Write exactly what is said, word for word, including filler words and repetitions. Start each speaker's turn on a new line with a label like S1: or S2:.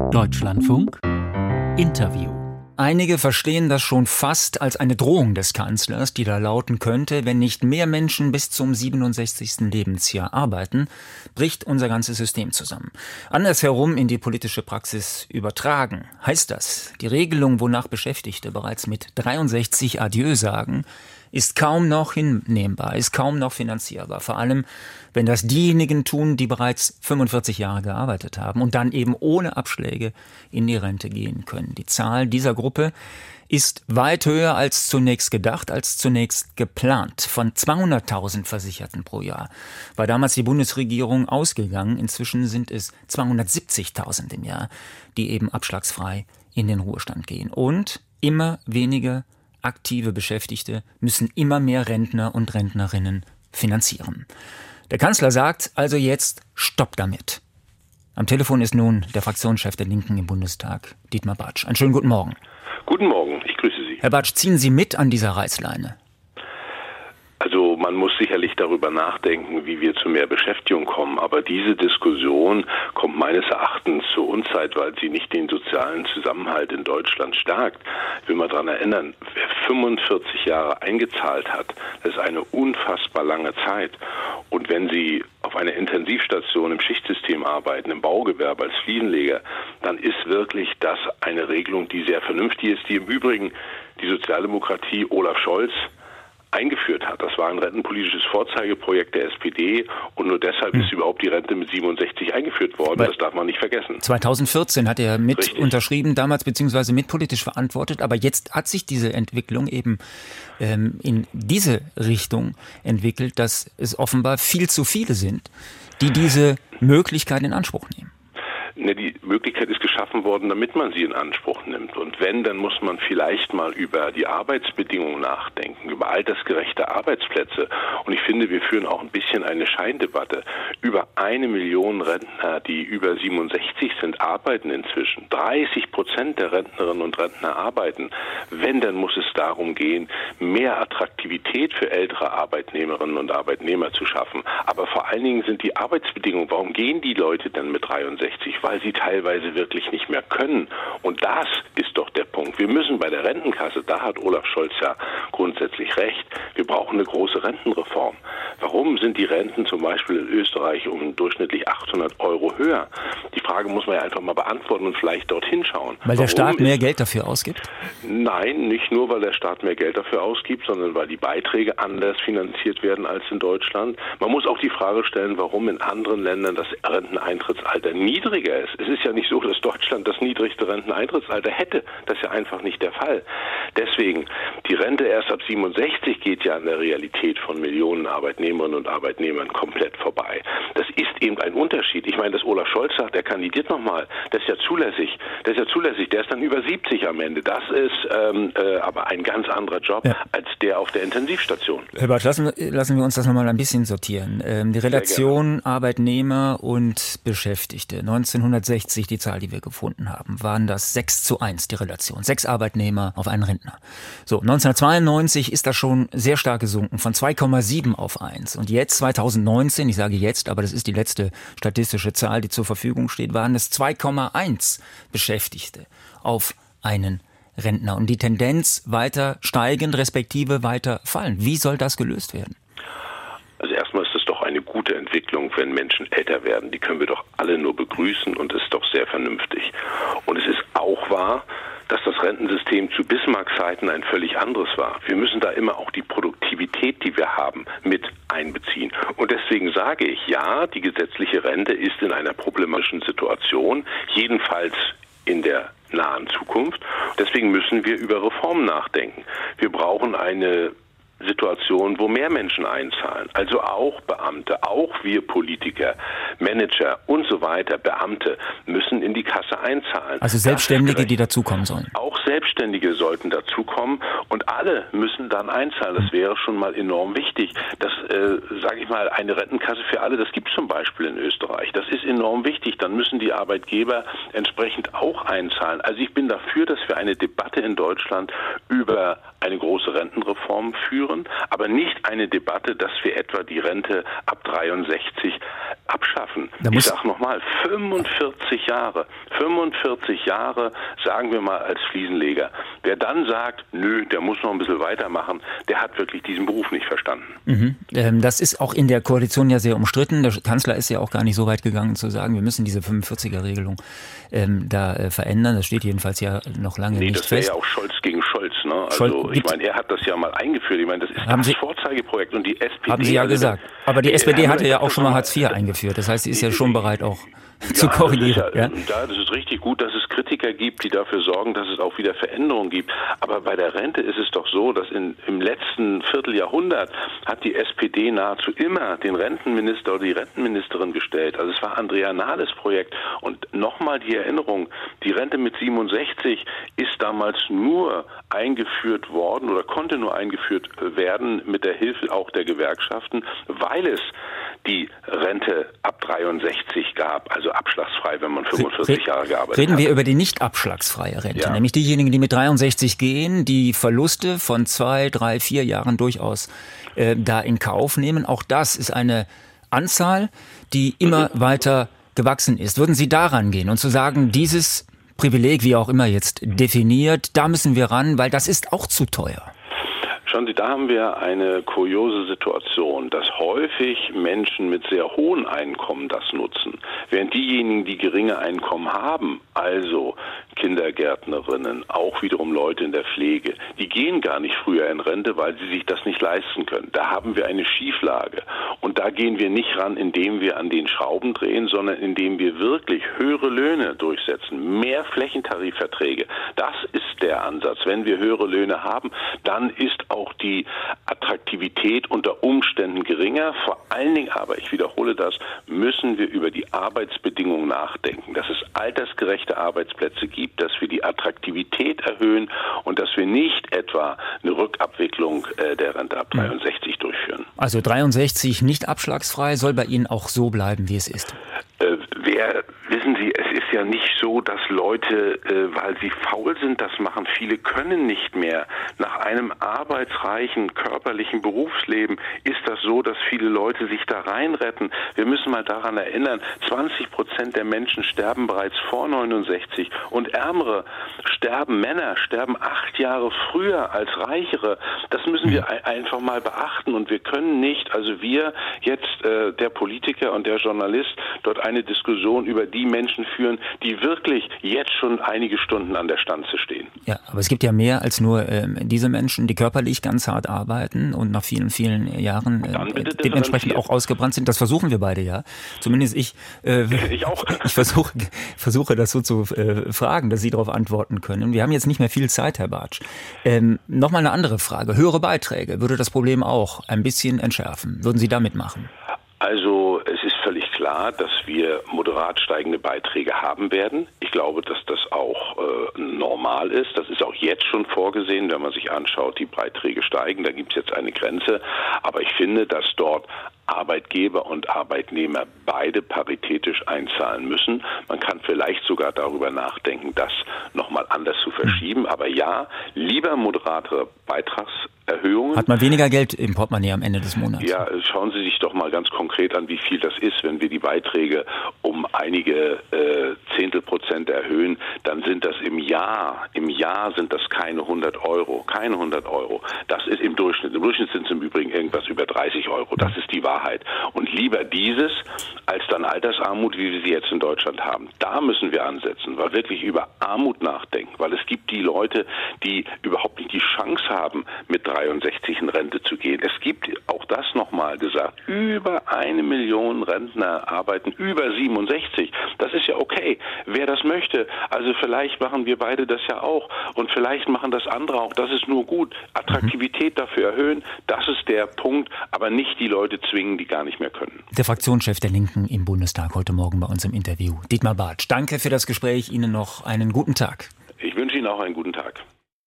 S1: Deutschlandfunk Interview. Einige verstehen das schon fast als eine Drohung des Kanzlers, die da lauten könnte: Wenn nicht mehr Menschen bis zum siebenundsechzigsten Lebensjahr arbeiten, bricht unser ganzes System zusammen. Andersherum in die politische Praxis übertragen heißt das, die Regelung, wonach Beschäftigte bereits mit dreiundsechzig Adieu sagen, ist kaum noch hinnehmbar, ist kaum noch finanzierbar. Vor allem, wenn das diejenigen tun, die bereits fünfundvierzig Jahre gearbeitet haben und dann eben ohne Abschläge in die Rente gehen können. Die Zahl dieser Gruppe ist weit höher als zunächst gedacht, als zunächst geplant. Von zweihunderttausend Versicherten pro Jahr war damals die Bundesregierung ausgegangen. Inzwischen sind es zweihundertsiebzigtausend im Jahr, die eben abschlagsfrei in den Ruhestand gehen. Und immer weniger aktive Beschäftigte müssen immer mehr Rentner und Rentnerinnen finanzieren. Der Kanzler sagt also jetzt Stopp damit. Am Telefon ist nun der Fraktionschef der Linken im Bundestag, Dietmar Bartsch. Einen schönen guten Morgen.
S2: Guten Morgen, ich grüße Sie.
S1: Herr Bartsch, ziehen Sie mit an dieser Reißleine?
S2: Also man muss sicherlich darüber nachdenken, wie wir zu mehr Beschäftigung kommen. Aber diese Diskussion kommt meines Erachtens zur Unzeit, weil sie nicht den sozialen Zusammenhalt in Deutschland stärkt. Ich will mal daran erinnern, wer fünfundvierzig Jahre eingezahlt hat, das ist eine unfassbar lange Zeit. Und wenn Sie auf einer Intensivstation im Schichtsystem arbeiten, im Baugewerbe als Fliesenleger, dann ist wirklich das eine Regelung, die sehr vernünftig ist, die im Übrigen die Sozialdemokratie Olaf Scholz eingeführt hat. Das war ein rentenpolitisches Vorzeigeprojekt der S P D und nur deshalb hm. ist überhaupt die Rente mit siebenundsechzig eingeführt worden. Weil das darf man nicht vergessen.
S1: zweitausendvierzehn hat er mit
S2: Richtig.
S1: unterschrieben, damals beziehungsweise mitpolitisch verantwortet, aber jetzt hat sich diese Entwicklung eben ähm, in diese Richtung entwickelt, dass es offenbar viel zu viele sind, die diese Möglichkeit in Anspruch nehmen.
S2: Ne, die Möglichkeit ist geschaffen worden, damit man sie in Anspruch nimmt. Und wenn, dann muss man vielleicht mal über die Arbeitsbedingungen nachdenken, über altersgerechte Arbeitsplätze. Und ich finde, wir führen auch ein bisschen eine Scheindebatte. Über eine Million Rentner, die über siebenundsechzig sind, arbeiten inzwischen. dreißig Prozent der Rentnerinnen und Rentner arbeiten. Wenn, dann muss es darum gehen, mehr Attraktivität für ältere Arbeitnehmerinnen und Arbeitnehmer zu schaffen. Aber vor allen Dingen sind die Arbeitsbedingungen, warum gehen die Leute denn mit dreiundsechzig? Weil sie teilweise wirklich nicht mehr können. Und das ist doch der Punkt. Wir müssen bei der Rentenkasse, da hat Olaf Scholz ja grundsätzlich recht, wir brauchen eine große Rentenreform. Warum sind die Renten zum Beispiel in Österreich um durchschnittlich achthundert Euro höher? Die Frage muss man ja einfach mal beantworten und vielleicht dorthin schauen.
S1: Weil der Staat mehr Geld dafür ausgibt?
S2: Nein, nicht nur, weil der Staat mehr Geld dafür ausgibt, sondern weil die Beiträge anders finanziert werden als in Deutschland. Man muss auch die Frage stellen, warum in anderen Ländern das Renteneintrittsalter niedriger ist. Es ist ja nicht so, dass Deutschland das niedrigste Renteneintrittsalter hätte. Das ist ja einfach nicht der Fall. Deswegen, die Rente erst ab siebenundsechzig geht ja an der Realität von Millionen Arbeitnehmerinnen und Arbeitnehmern komplett vorbei. Das ist eben ein Unterschied. Ich meine, dass Olaf Scholz sagt, er kandidiert nochmal, das ist ja zulässig. Das ist ja zulässig. Der ist dann über siebzig am Ende. Das ist ähm, äh, aber ein ganz anderer Job ja. als der auf der Intensivstation.
S1: Herr Bartsch, lassen, lassen wir uns das nochmal ein bisschen sortieren. Ähm, die Relation Arbeitnehmer und Beschäftigte. neunzehnhundertsechzig, die Zahl, die wir gefunden haben, waren das sechs zu eins, die Relation. Sechs Arbeitnehmer auf einen Rentner. So, neunzehnhundertzweiundneunzig ist das schon sehr stark gesunken, von zwei Komma sieben auf eins. Und jetzt, zweitausendneunzehn, ich sage jetzt, aber das ist die letzte statistische Zahl, die zur Verfügung steht, waren es zwei Komma eins Beschäftigte auf einen Rentner. Und die Tendenz weiter steigend, respektive weiter fallen. Wie soll das gelöst werden?
S2: Also erstmal ist es doch eine gute Entwicklung, wenn Menschen älter werden. Die können wir doch alle nur begrüßen und das ist doch sehr vernünftig. Und es ist auch wahr, dass das Rentensystem zu Bismarck-Zeiten ein völlig anderes war. Wir müssen da immer auch die Produktivität, die wir haben, mit einbeziehen. Und deswegen sage ich, ja, die gesetzliche Rente ist in einer problematischen Situation, jedenfalls in der nahen Zukunft. Deswegen müssen wir über Reformen nachdenken. Wir brauchen eine Situation, wo mehr Menschen einzahlen, also auch Beamte, auch wir Politiker, Manager und so weiter, Beamte müssen in die Kasse einzahlen.
S1: Also Selbstständige, die dazukommen sollen.
S2: Auch Selbstständige sollten dazukommen und alle müssen dann einzahlen. Das wäre schon mal enorm wichtig. Das, äh, sage ich mal, eine Rentenkasse für alle, das gibt es zum Beispiel in Österreich. Das ist enorm wichtig. Dann müssen die Arbeitgeber entsprechend auch einzahlen. Also ich bin dafür, dass wir eine Debatte in Deutschland über eine große Rentenreform führen, aber nicht eine Debatte, dass wir etwa die Rente ab dreiundsechzig abschaffen. Ich sage nochmal, fünfundvierzig Jahre, fünfundvierzig Jahre, sagen wir mal als Fliesenleger. Wer dann sagt, nö, der muss noch ein bisschen weitermachen, der hat wirklich diesen Beruf nicht verstanden.
S1: Mhm. Ähm, das ist auch in der Koalition ja sehr umstritten. Der Kanzler ist ja auch gar nicht so weit gegangen zu sagen, wir müssen diese fünfundvierziger-Regelung ähm, da äh, verändern. Das steht jedenfalls ja noch lange nee, nicht fest. Nee,
S2: das wäre ja auch Scholz gegen Scholz. Ne? Also Scholz, ich meine, er hat das ja mal eingeführt. Ich meine, das ist haben das Sie, Vorzeigejprojekt und die S P D...
S1: Haben Sie ja gesagt. Aber die S P D hatte ja auch schon mal Hartz vier eingeführt. Das heißt, sie ist ja schon bereit auch zu ja, korrigieren.
S2: Das ist ja, ja? das ist richtig gut, dass es Kritiker gibt, die dafür sorgen, dass es auch wieder Veränderungen gibt. Aber bei der Rente ist es doch so, dass in, im letzten Vierteljahrhundert hat die S P D nahezu immer den Rentenminister oder die Rentenministerin gestellt. Also es war Andrea Nahles Projekt. Und nochmal die Erinnerung, die Rente mit siebenundsechzig ist damals nur eingeführt worden oder konnte nur eingeführt werden mit der Hilfe auch der Gewerkschaften, weil es die Rente ab dreiundsechzig gab, also abschlagsfrei, wenn man fünfundvierzig Jahre gearbeitet hat.
S1: Reden wir über die nicht abschlagsfreie Rente, ja. Nämlich diejenigen, die mit dreiundsechzig gehen, die Verluste von zwei, drei, vier Jahren durchaus äh, da in Kauf nehmen. Auch das ist eine Anzahl, die immer mhm. weiter gewachsen ist. Würden Sie daran gehen und zu sagen, dieses Privileg, wie auch immer jetzt definiert, da müssen wir ran, weil das ist auch zu teuer?
S2: Schauen Sie, da haben wir eine kuriose Situation, dass häufig Menschen mit sehr hohen Einkommen das nutzen, während diejenigen, die geringe Einkommen haben, also Kindergärtnerinnen, auch wiederum Leute in der Pflege, die gehen gar nicht früher in Rente, weil sie sich das nicht leisten können. Da haben wir eine Schieflage. Und da gehen wir nicht ran, indem wir an den Schrauben drehen, sondern indem wir wirklich höhere Löhne durchsetzen, mehr Flächentarifverträge. Das ist der Ansatz. Wenn wir höhere Löhne haben, dann ist auch die Attraktivität unter Umständen geringer. Vor allen Dingen aber, ich wiederhole das, müssen wir über die Arbeitsbedingungen nachdenken, dass es altersgerechte Arbeitsplätze gibt, dass wir die Attraktivität erhöhen und dass wir nicht etwa eine Rückabwicklung äh, der Rente ab dreiundsechzig durchführen.
S1: Also dreiundsechzig nicht abschlagsfrei, soll bei Ihnen auch so bleiben, wie es ist?
S2: Äh, wer, wissen Sie, es ist ja nicht so, dass Leute, äh, weil sie faul sind, das machen. Viele können nicht mehr. Nach einem arbeitsreichen, körperlichen Berufsleben ist das so, dass viele Leute sich da reinretten. Wir müssen mal daran erinnern, zwanzig Prozent der Menschen sterben bereits vor neunundsechzig und Ärmere sterben, Männer sterben acht Jahre früher als Reichere. Das müssen wir ein, einfach mal beachten und wir können nicht, also wir jetzt, äh, der Politiker und der Journalist, dort eine Diskussion über die Menschen führen, die wirklich jetzt schon einige Stunden an der Stanze stehen.
S1: Ja, aber es gibt ja mehr als nur äh, diese Menschen, die körperlich ganz hart arbeiten und nach vielen, vielen Jahren äh, dementsprechend auch ausgebrannt sind. Das versuchen wir beide, ja. Zumindest ich. Äh,
S2: ich auch.
S1: Ich versuche, versuche das so zu äh, fragen, dass Sie darauf antworten können. Wir haben jetzt nicht mehr viel Zeit, Herr Bartsch. Ähm, Nochmal eine andere Frage. Höhere Beiträge würde das Problem auch ein bisschen entschärfen. Würden Sie da mitmachen?
S2: Also es ist völlig klar, dass wir moderat steigende Beiträge haben werden. Ich glaube, dass das auch äh, normal ist. Das ist auch jetzt schon vorgesehen, wenn man sich anschaut, die Beiträge steigen. Da gibt es jetzt eine Grenze. Aber ich finde, dass dort Arbeitgeber und Arbeitnehmer beide paritätisch einzahlen müssen. Man kann vielleicht sogar darüber nachdenken, das nochmal anders zu verschieben. Aber ja, lieber moderatere Beitragserhöhungen.
S1: Hat man weniger Geld im Portemonnaie am Ende des Monats?
S2: Ja, schauen Sie sich doch mal ganz konkret an, wie viel das ist. Wenn wir die Beiträge um einige äh, Zehntel Prozent erhöhen, dann sind das im Jahr, im Jahr sind das keine hundert Euro. Keine hundert Euro. Das ist im Durchschnitt. Im Durchschnitt sind es im Übrigen irgendwas über dreißig Euro. Das ist die Wahrheit. Und lieber dieses als dann Altersarmut, wie wir sie jetzt in Deutschland haben. Da müssen wir ansetzen, weil wirklich über Armut nachdenken, weil es gibt die Leute, die überhaupt nicht die Chance haben, mit dreiundsechzig in Rente zu gehen. Es gibt, auch das nochmal gesagt, über eine Million Rentner arbeiten über siebenundsechzig. Das ist ja okay, wer das möchte. Also vielleicht machen wir beide das ja auch und vielleicht machen das andere auch. Das ist nur gut. Attraktivität dafür erhöhen, das ist der Punkt, aber nicht die Leute zwingen, die gar nicht mehr können.
S1: Der Fraktionschef der Linken im Bundestag heute Morgen bei uns im Interview. Dietmar Bartsch, danke für das Gespräch. Ihnen noch einen guten Tag.
S2: Ich wünsche Ihnen auch einen guten Tag.